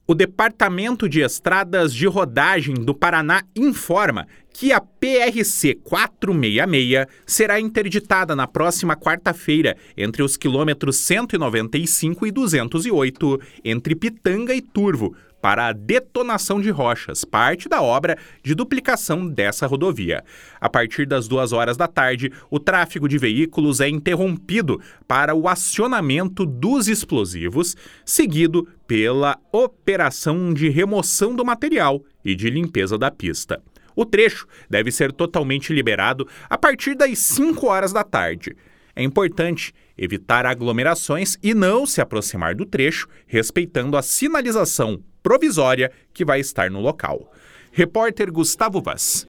O Departamento de Estradas de Rodagem do Paraná informa que a PRC 466 será interditada na próxima quarta-feira entre os quilômetros 195 e 208, entre Pitanga e Turvo, para a detonação de rochas, parte da obra de duplicação dessa rodovia. A partir das 2 horas da tarde, o tráfego de veículos é interrompido para o acionamento dos explosivos, seguido pela operação de remoção do material e de limpeza da pista. O trecho deve ser totalmente liberado a partir das 5 horas da tarde. É importante evitar aglomerações e não se aproximar do trecho, respeitando a sinalização provisória que vai estar no local. Repórter Gustavo Vaz.